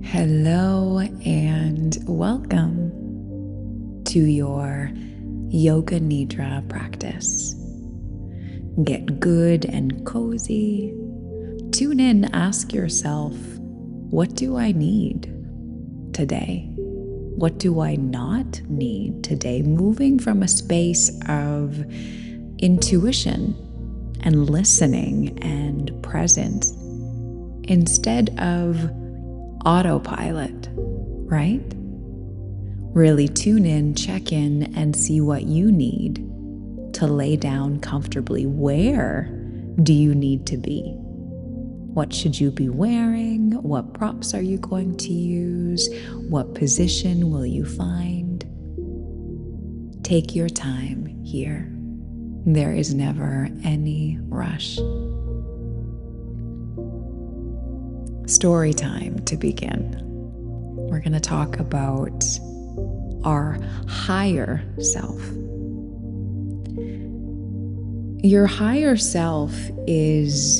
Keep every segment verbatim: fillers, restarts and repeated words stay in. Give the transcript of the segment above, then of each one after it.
Hello and welcome to your Yoga Nidra practice. Get good and cozy. Tune in, ask yourself, what do I need today? What do I not need today? Moving from a space of intuition and listening and presence instead of autopilot, right? Really tune in, check in, and see what you need to lay down comfortably. Where do you need to be? What should you be wearing? What props are you going to use? What position will you find? Take your time here. There is never any rush. Story time to begin. We're going to talk about our higher self. Your higher self is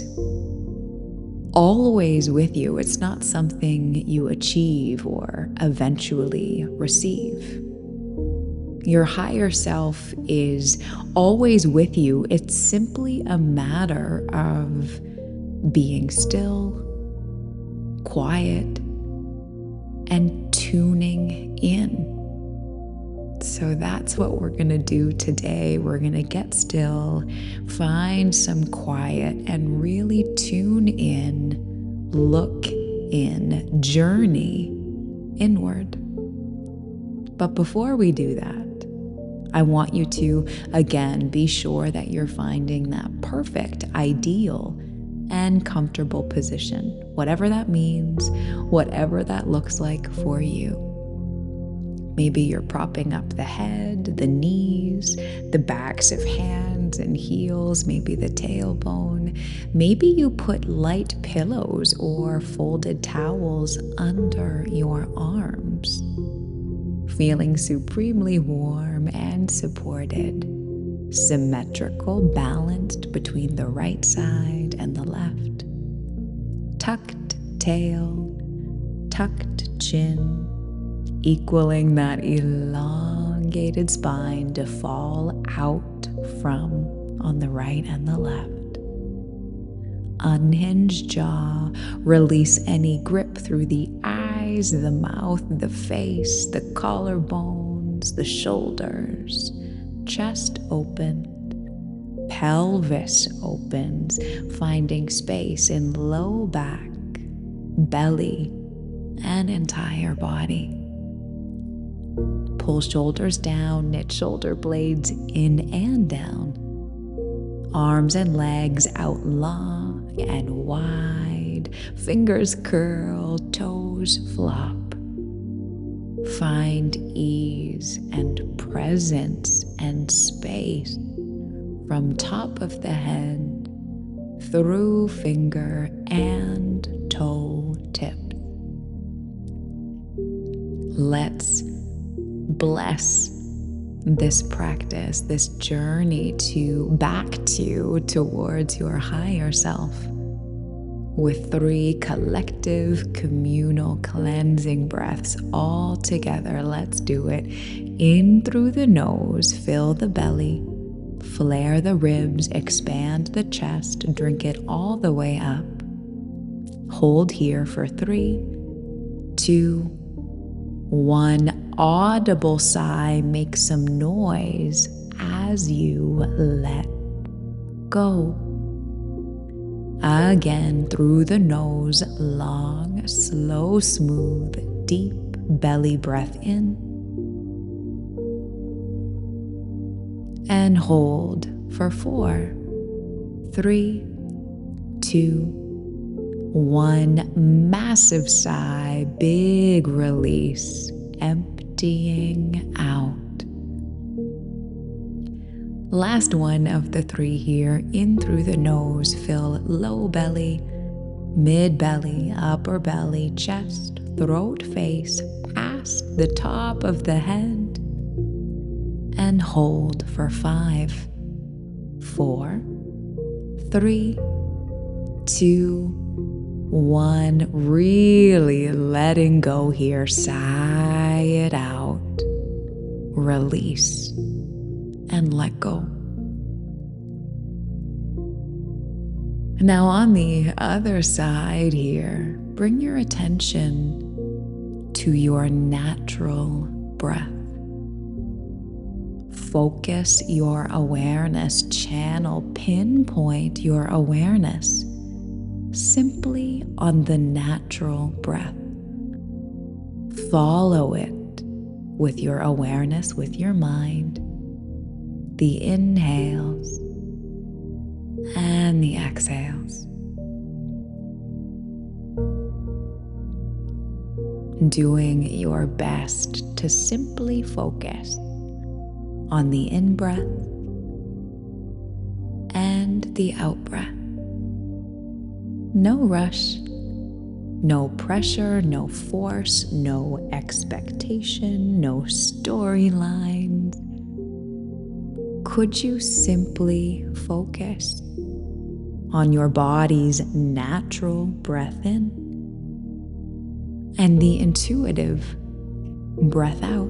always with you. It's not something you achieve or eventually receive. Your higher self is always with you. It's simply a matter of being still, quiet, and tuning in. So that's what we're going to do today. We're going to get still, find some quiet, and really tune in, look in, journey inward. But before we do that, I want you to, again, be sure that you're finding that perfect, ideal, and comfortable position, whatever that means, whatever that looks like for you. Maybe you're propping up the head, the knees, the backs of hands and heels, maybe the tailbone. Maybe you put light pillows or folded towels under your arms, feeling supremely warm and supported, symmetrical, balanced between the right side and the left. Tucked tail, tucked chin, equaling that elongated spine to fall out from on the right and the left. Unhinged jaw, release any grip through the eyes, the mouth, the face, the collarbones, the shoulders. Chest opened, pelvis opens, finding space in low back, belly, and entire body. Pull shoulders down, knit shoulder blades in and down. Arms and legs out long and wide, fingers curl, toes flop. Find ease and presence and space from top of the head through finger and toe tips. Let's bless this practice, this journey to back to towards your higher self with three collective communal cleansing breaths all together. Let's do it. In through the nose, fill the belly, flare the ribs, expand the chest, drink it all the way up. Hold here for three, two, one. Audible sigh, make some noise as you let go. Again, through the nose, long, slow, smooth, deep belly breath in. And hold for four, three, two, one. Massive sigh, big release, emptying out. Last one of the three here. In through the nose, fill low belly, mid belly, upper belly, chest, throat, face, past the top of the head. And hold for five, four, three, two, One, really letting go here. Sigh it out. Release and let go. Now, on the other side here, bring your attention to your natural breath. Focus your awareness, channel, pinpoint your awareness simply on the natural breath. Follow it with your awareness, with your mind, the inhales and the exhales. Doing your best to simply focus on the in-breath and the out-breath. No rush, no pressure, no force, no expectation, no storylines. Could you simply focus on your body's natural breath in and the intuitive breath out?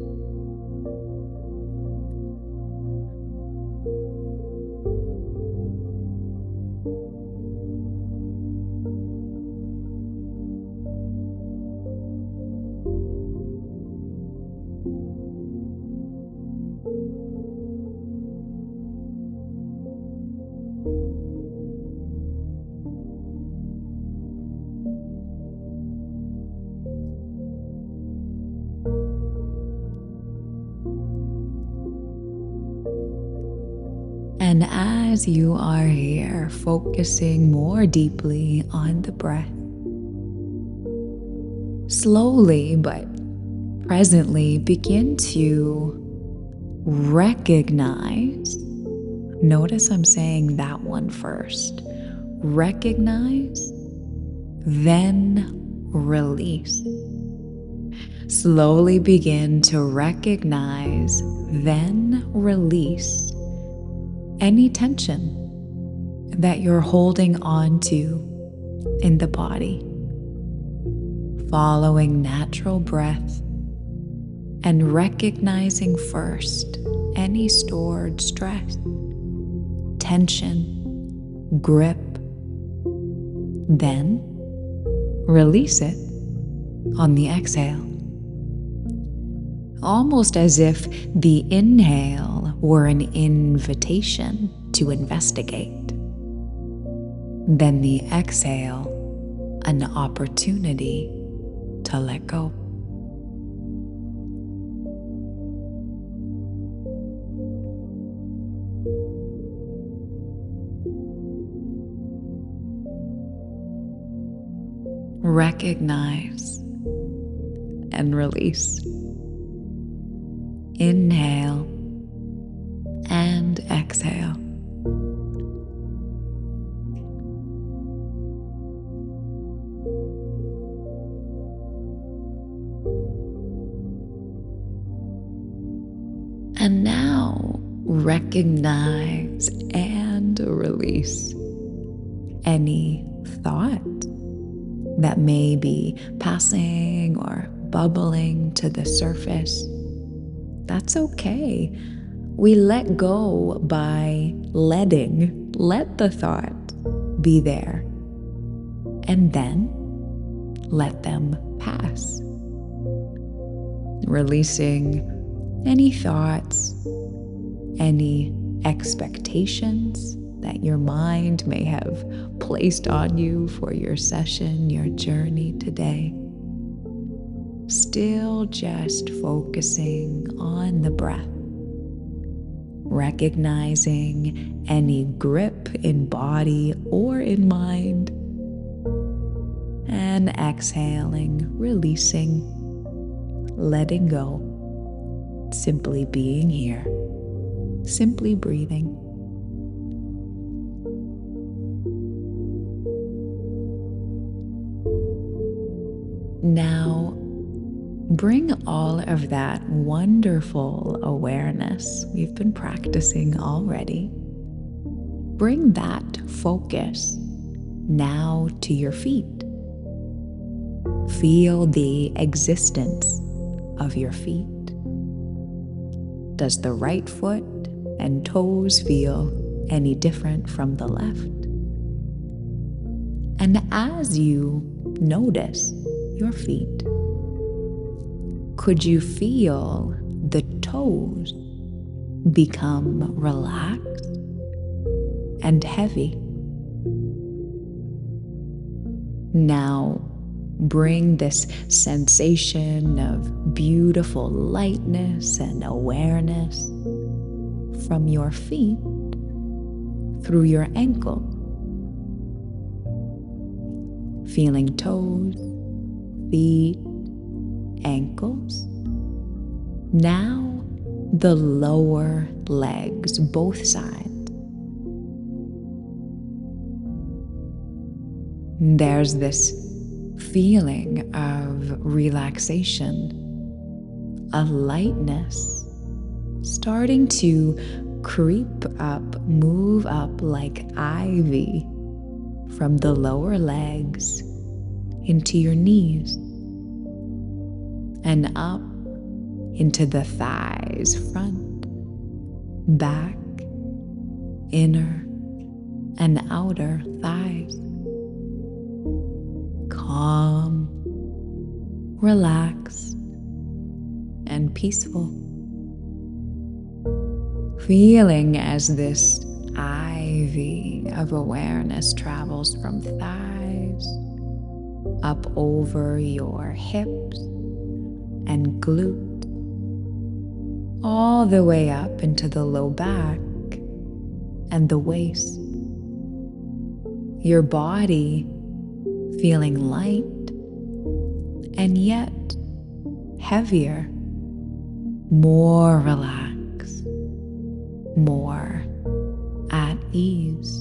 And as you are here, focusing more deeply on the breath, slowly but presently begin to recognize. Notice I'm saying that one first. Recognize, then release. Slowly begin to recognize, then release any tension that you're holding on to in the body. Following natural breath and recognizing first any stored stress, tension, grip, then release it on the exhale. Almost as if the inhale were an invitation to investigate. Then the exhale, an opportunity to let go. Recognize and release. Inhale and exhale. And now recognize and release any thought that may be passing or bubbling to the surface. That's okay. We let go by letting, let the thought be there, and then let them pass. Releasing any thoughts, any expectations that your mind may have placed on you for your session, your journey today. Still just focusing on the breath, recognizing any grip in body or in mind, and exhaling, releasing, letting go, simply being here, simply breathing. Now, bring all of that wonderful awareness we've been practicing already. Bring that focus Now to your feet. Feel the existence of your feet. Does the right foot and toes feel any different from the left? And as you notice your feet, could you feel the toes become relaxed and heavy? Now bring this sensation of beautiful lightness and awareness from your feet through your ankle. Feeling toes, feet, ankles. Now the lower legs, both sides. There's this feeling of relaxation, a lightness starting to creep up, move up like ivy from the lower legs into your knees and up into the thighs, front, back, inner and outer thighs. Calm, relaxed, and peaceful. Feeling as this ivy of awareness travels from thighs up over your hips and glute, all the way up into the low back and the waist. Your body feeling light and yet heavier, more relaxed, more at ease.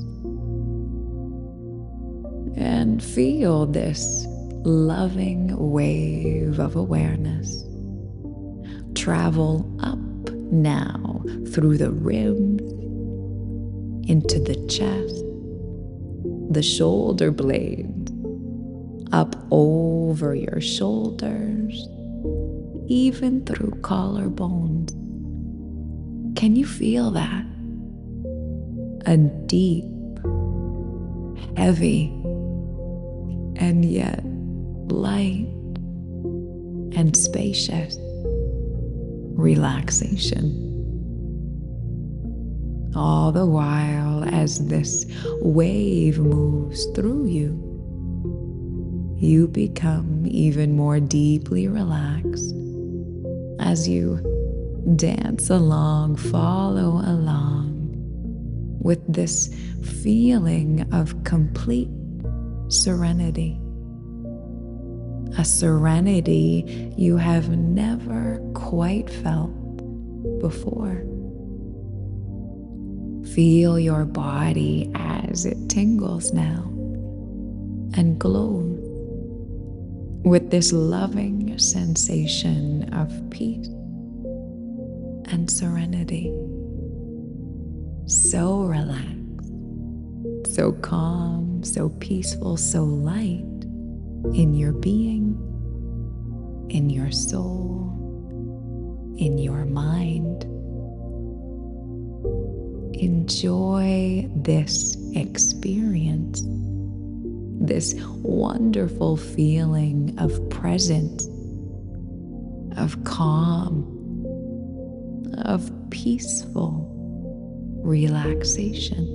And feel this loving wave of awareness travel up now through the ribs, into the chest, the shoulder blades, up over your shoulders, even through collarbones. Can you feel that? A deep, heavy, and yet light and spacious relaxation. All the while as this wave moves through you, you become even more deeply relaxed as you dance along, follow along with this feeling of complete serenity. A serenity you have never quite felt before. Feel your body as it tingles now and glows with this loving sensation of peace and serenity. So relaxed, so calm, so peaceful, so light in your being, in your soul, in your mind. Enjoy this experience, this wonderful feeling of presence, of calm, of peaceful relaxation.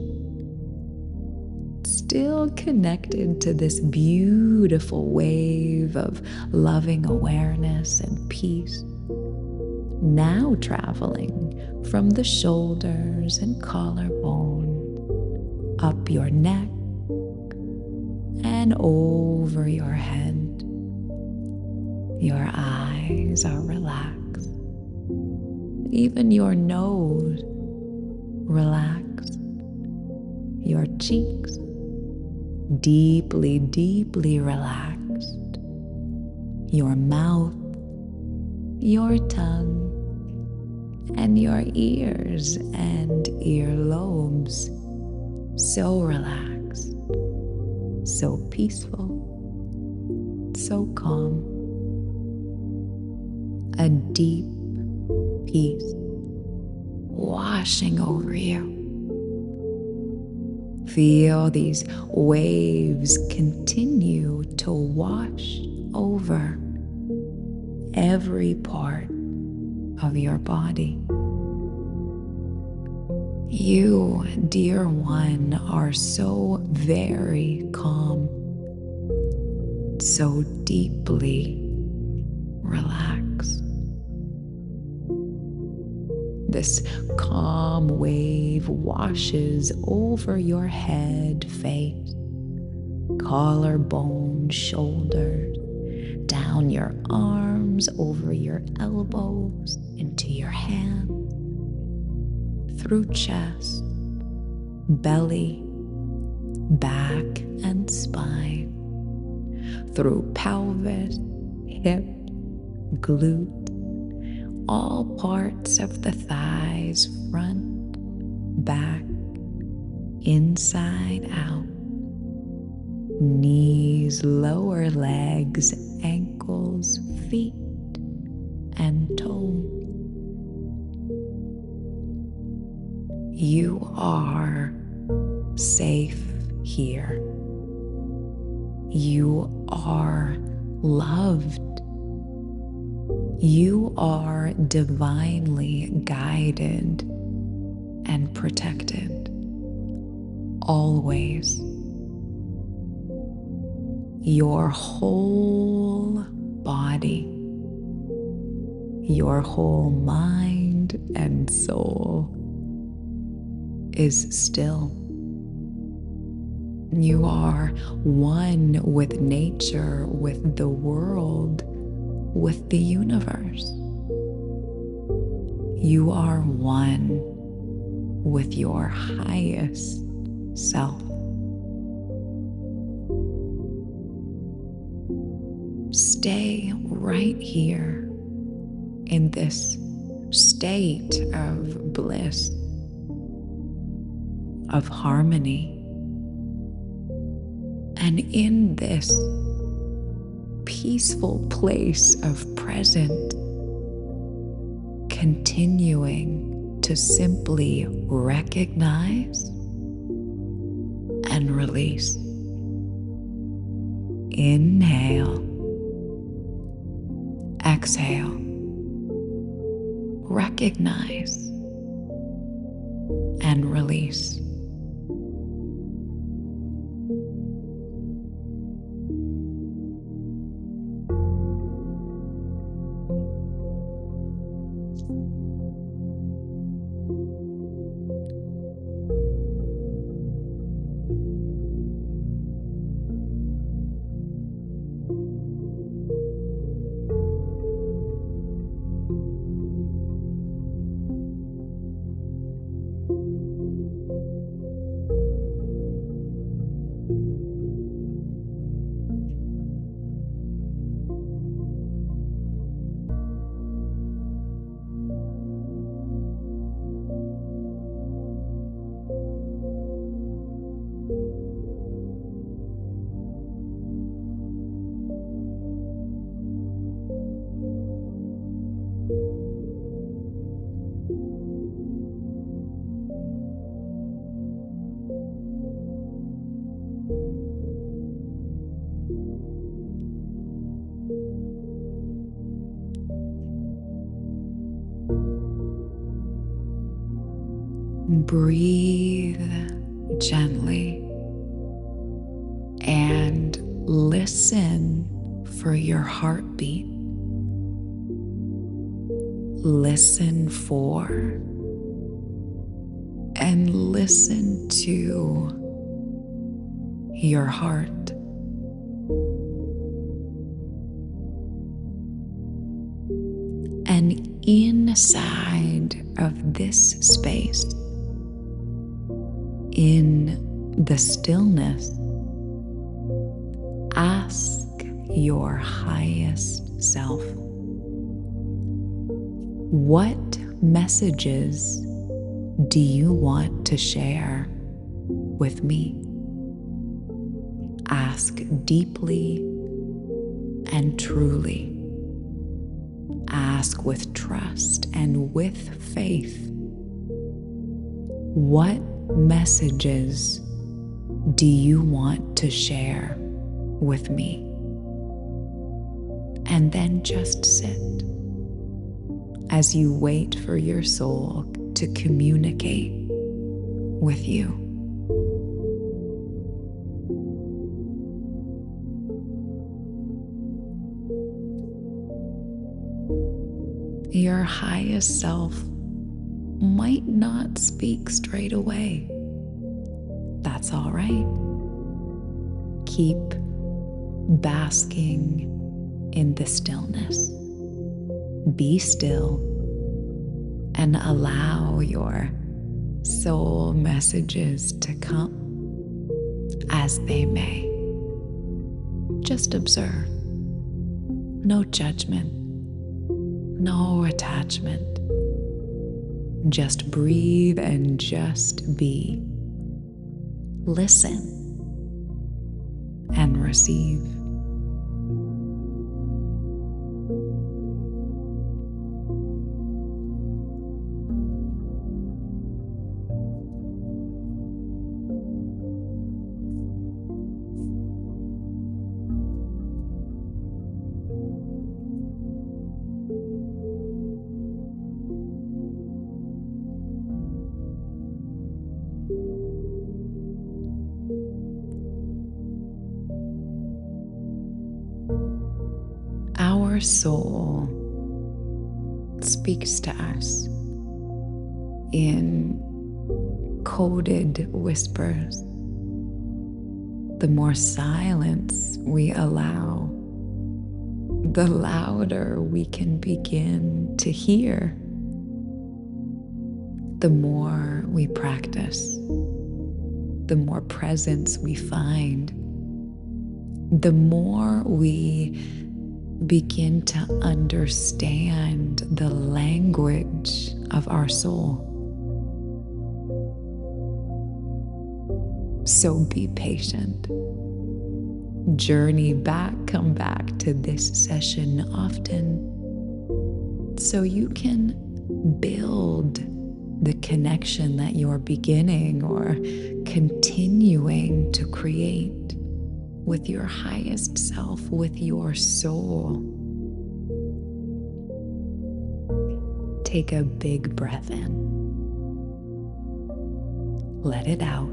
Still connected to this beautiful wave of loving awareness and peace. Now traveling from the shoulders and collarbone, up your neck and over your head. Your eyes are relaxed. Even your nose relaxed. Your cheeks deeply, deeply relaxed. Your mouth, your tongue, and your ears and earlobes so relaxed, so peaceful, so calm. A deep peace washing over you. Feel these waves continue to wash over every part of your body. You, dear one, are so very calm, so deeply relaxed. This calm wave washes over your head, face, collarbone, shoulders, down your arms, over your elbows, into your hands, through chest, belly, back, and spine, through pelvis, hip, glute, all parts of the thighs, front, back, inside out, knees, lower legs, ankles, feet, and toes. You are safe here. You are loved. You are divinely guided and protected, always. Your whole body, your whole mind and soul is still. You are one with nature, with the world, with the universe. You are one with your highest self. Stay right here in this state of bliss, of harmony, and in this peaceful place of present, continuing to simply recognize and release. Inhale, exhale, recognize and release. Breathe gently and listen for your heartbeat. Listen for and listen to your heart. And inside of this space, in the stillness, ask your highest self, what messages do you want to share with me? Ask deeply and truly. Ask with trust and with faith. What messages do you want to share with me? And then just sit as you wait for your soul to communicate with you. Your highest self might not speak straight away. That's all right. Keep basking in the stillness. Be still and allow your soul messages to come as they may. Just observe. No judgment. No attachment. Just breathe and just be. Listen and receive. Our soul speaks to us in coded whispers. The more silence we allow, the louder we can begin to hear. The more we practice, the more presence we find, the more we begin to understand the language of our soul. So be patient. Journey back, come back to this session often so you can build the connection that you're beginning or continuing to create with your highest self, with your soul. Take a big breath in. Let it out,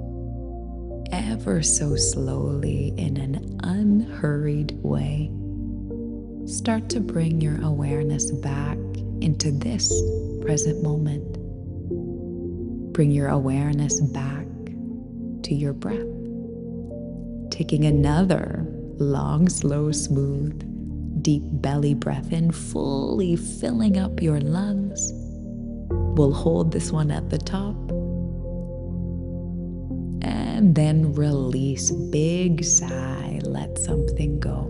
ever so slowly in an unhurried way. Start to bring your awareness back into this present moment. Bring your awareness back to your breath. Taking another long, slow, smooth, deep belly breath in, fully filling up your lungs. We'll hold this one at the top. And then release. Big sigh. Let something go.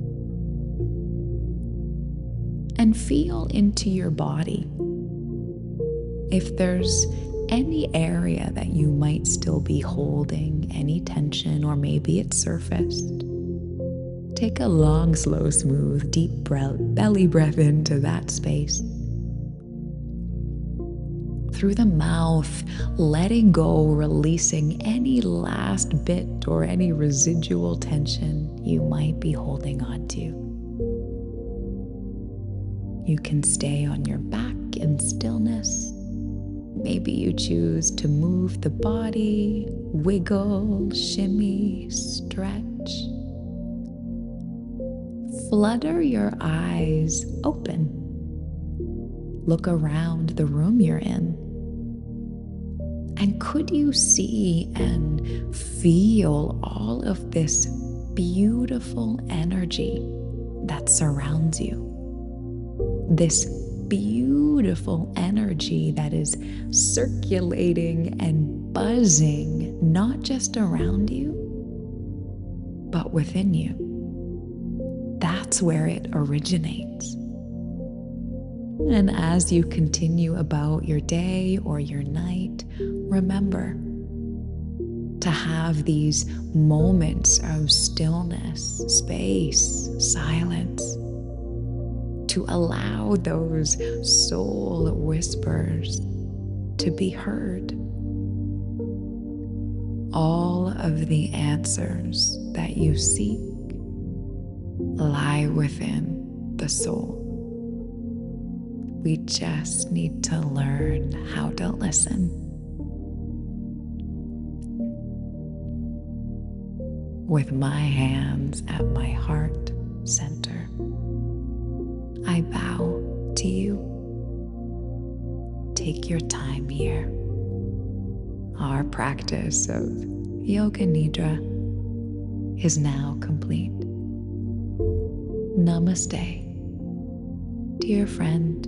And feel into your body. If there's any area that you might still be holding any tension, or maybe it's surfaced, take a long, slow, smooth, deep belly breath into that space. Through the mouth, letting go, releasing any last bit or any residual tension you might be holding on to. You can stay on your back in stillness. Maybe you choose to move the body, wiggle, shimmy, stretch. Flutter your eyes open. Look around the room you're in. And could you see and feel all of this beautiful energy that surrounds you? This beautiful energy that is circulating and buzzing, not just around you, but within you. That's where it originates. And as you continue about your day or your night, remember, to have these moments of stillness, space, silence, to allow those soul whispers to be heard. All of the answers that you seek lie within the soul. We just need to learn how to listen. With my hands at my heart center, I bow to you. Take your time here. Our practice of Yoga Nidra is now complete. Namaste, dear friend.